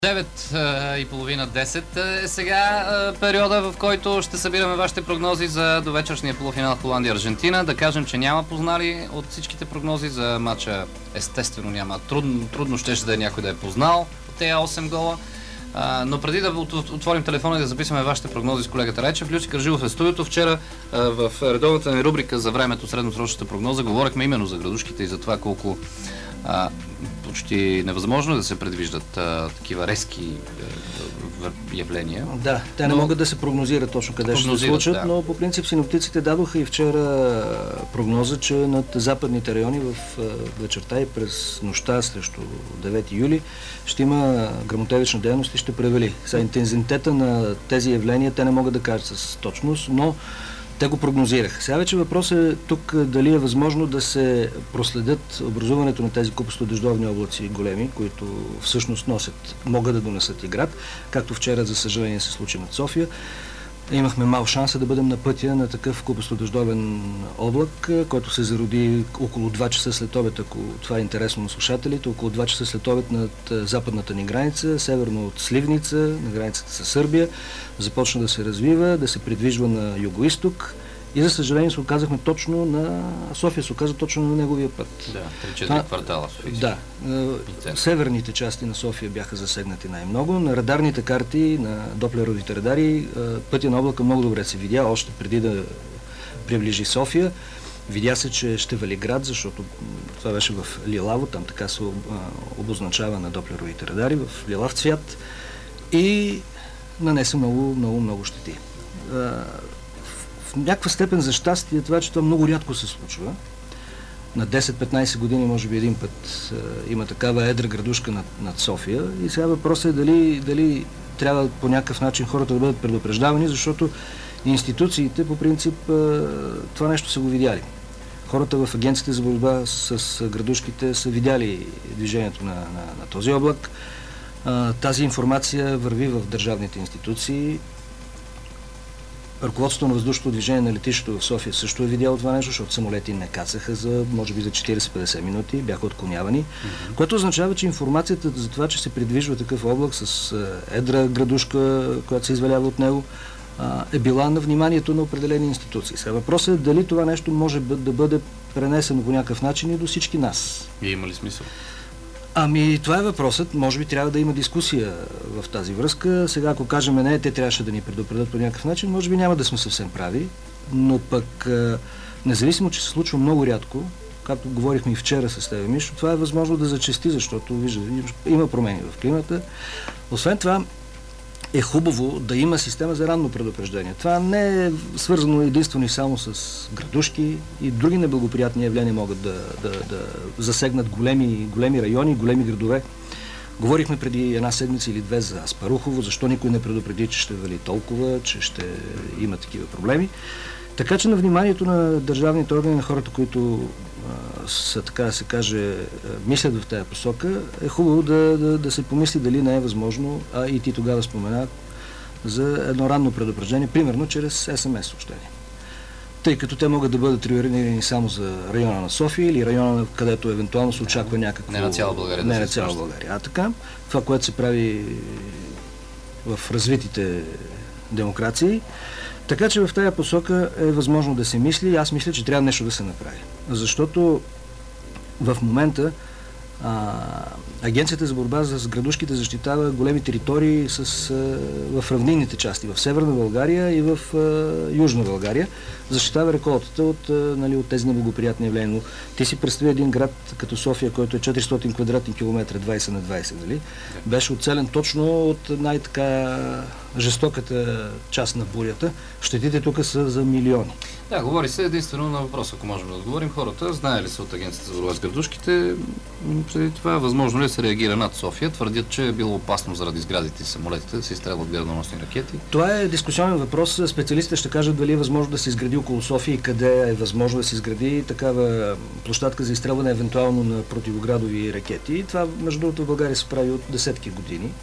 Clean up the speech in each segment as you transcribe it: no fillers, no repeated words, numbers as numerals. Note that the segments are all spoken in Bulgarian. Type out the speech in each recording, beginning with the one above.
9:30, 10 е сега периода, в който ще събираме вашите прогнози за довечершния полуфинал Холандия-Аржентина. Да кажем, че няма познали от всичките прогнози за матча. Естествено няма. Трудно ще да е някой да е познал от тези 8 гола. Но преди да отворим телефона и да записваме вашите прогнози с колегата Райчев, Люси Кържилов е в студиото. Вчера в редовната ни рубрика за времето, средносрочната прогноза, говорихме именно за градушките и за това колко почти невъзможно да се предвиждат такива резки явления. Да, те не могат да се прогнозират точно къде ще се случат, да. Но по принцип синоптиците дадоха и вчера прогноза, че над западните райони в вечерта и през нощта срещу 9 юли ще има гръмотевична дейност и ще превали. Сега интензитета на тези явления те не могат да кажат с точност, но те го прогнозираха. Сега вече въпрос е тук дали е възможно да се проследят образуването на тези купосто-дъждовни облаци големи, които всъщност могат да донесат и град, както вчера, за съжаление, се случи над София. Имахме мал шанса да бъдем на пътя на такъв купосто-дъждовен облак, който се зароди около 2 часа след обед, ако това е интересно на слушателите, около 2 часа след обед над западната ни граница, северно от Сливница, на границата с Сърбия, започна да се развива, да се придвижва на югоизток и за съжаление се оказахме точно на София, се оказа точно на неговия път. Да, 3-4 квартала София. Да, северните части на София бяха засегнати най-много. На радарните карти, на доплеровите радари, пътя на облака много добре се видя, още преди да приближи София. Видя се, че ще вали град, защото това беше в лилаво, там така се обозначава на доплеровите радари, в лилав цвят и нанесе много щети. В някаква степен за щастие това, че това много рядко се случва. На 10-15 години, може би един път има такава едра градушка над София и сега въпросът е дали трябва по някакъв начин хората да бъдат предупреждавани, защото институциите по принцип това нещо са го видяли. Хората в агенцията за борба с градушките са видяли движението на този облак. Тази информация върви в държавните институции. Ръководството на въздушното движение на летището в София също е видяло това нещо, защото самолети не кацаха може би за 40-50 минути, бяха отклонявани, което означава, че информацията за това, че се придвижва такъв облак с едра градушка, която се извалява от него, е била на вниманието на определени институции. Сега въпросът е дали това нещо може да бъде пренесено по някакъв начин и до всички нас. И има ли смисъл? Това е въпросът. Може би трябва да има дискусия в тази връзка. Сега, ако кажем не, те трябваше да ни предупредят по някакъв начин, може би няма да сме съвсем прави, но пък независимо, че се случва много рядко, както говорихме и вчера с тебе, Мишо, това е възможно да зачести, защото има промени в климата. Освен това, е хубаво да има система за ранно предупреждение. Това не е свързано единствено и само с градушки и други неблагоприятни явления могат да засегнат големи райони, големи градове. Говорихме преди една седмица или две за Аспарухово, защо никой не предупреди, че ще вали толкова, че ще има такива проблеми. Така че на вниманието на държавните органи, на хората, които са, така да се каже, мислят в тази посока, е хубаво да се помисли дали не е възможно, а и ти тогава спомена, за едно ранно предупреждение, примерно чрез СМС съобщение. Тъй като те могат да бъдат регулирани само за района на София или района, където евентуално се очаква някакво... Не на цяла България. Не на цяла България. А така, това, което се прави в развитите демокрации. Така че в тази посока е възможно да се мисли и аз мисля, че трябва нещо да се направи. Защото в момента Агенцията за борба с градушките защитава големи територии в равнинните части, в Северна България и в Южна България. Защитава реколтата от тези неблагоприятни явления. Но ти си представи един град като София, който е 400 квадратни километра, 20 на 20, нали? Беше оцелен точно от най-така жестоката част на бурята. Щетите тук са за милиони. Да, говори се единствено на въпрос, ако можем да отговорим. Хората, знае ли са от Агенцията за борба с градушките, преди това възможно ли се реагира над София? Твърдят, че е било опасно заради сградите и самолетите да се изстрелват градоносни ракети. Това е дискусионен въпрос. Специалистите ще кажат дали е възможно да се изгради около София и къде е възможно да се изгради такава площадка за изстрелване евентуално на противоградови ракети. Това, между другото, в България се прави от десетки години.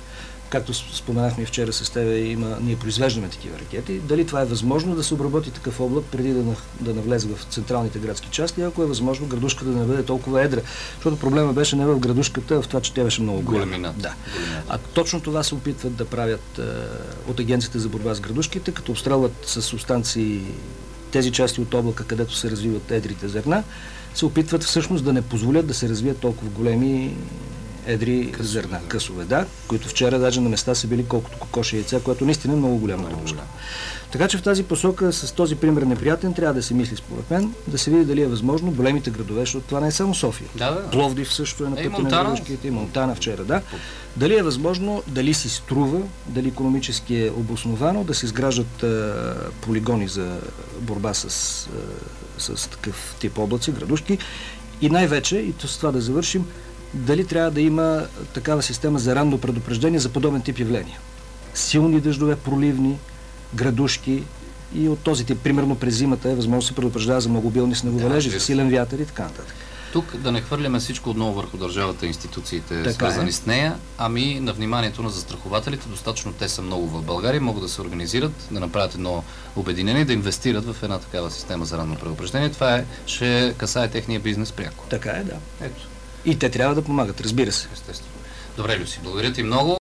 както споменахме вчера с тебе, ние произвеждаме такива ракети. Дали това е възможно да се обработи такъв облак преди да навлезе в централните градски части, ако е възможно градушката да не бъде толкова едра. Защото проблема беше не в градушката, а в това, че тя беше много голяма. Да. А точно това се опитват да правят от Агенцията за борба с градушките, като обстрелват с субстанции тези части от облака, където се развиват едрите зърна, се опитват всъщност да не позволят да се развият толкова големи едри зърна, късове, да, които вчера даже на места са били колкото кокоши яйца, което наистина е много голяма градушка. Така че в тази посока, с този пример неприятен, трябва да се мисли според мен, да се види дали е възможно големите градове, защото това не е само София. Пловдив също е на пътя на градушките, и Монтана вчера, да. Дали е възможно, дали си струва, дали икономически е обосновано да се изграждат полигони за борба с такъв тип облаци, градушки, и най-вече, и с това да завършим, дали трябва да има такава система за ранно предупреждение за подобен тип явления. Силни дъждове, проливни, градушки и от този тип. Примерно през зимата е възможно да се предупреждава за многобилни снеговалежи, за силен вятър и така нататък. Тук да не хвърляме всичко отново върху държавата и институциите, свързани с нея, ами на вниманието на застрахователите. Достатъчно те са много в България, могат да се организират, да направят едно обединение, да инвестират в една такава система за ранно предупреждение. Това ще касае техния бизнес пряко. Така е, да. Ето. И те трябва да помагат, разбира се. Естествено. Добре, Люси, благодаря ти много.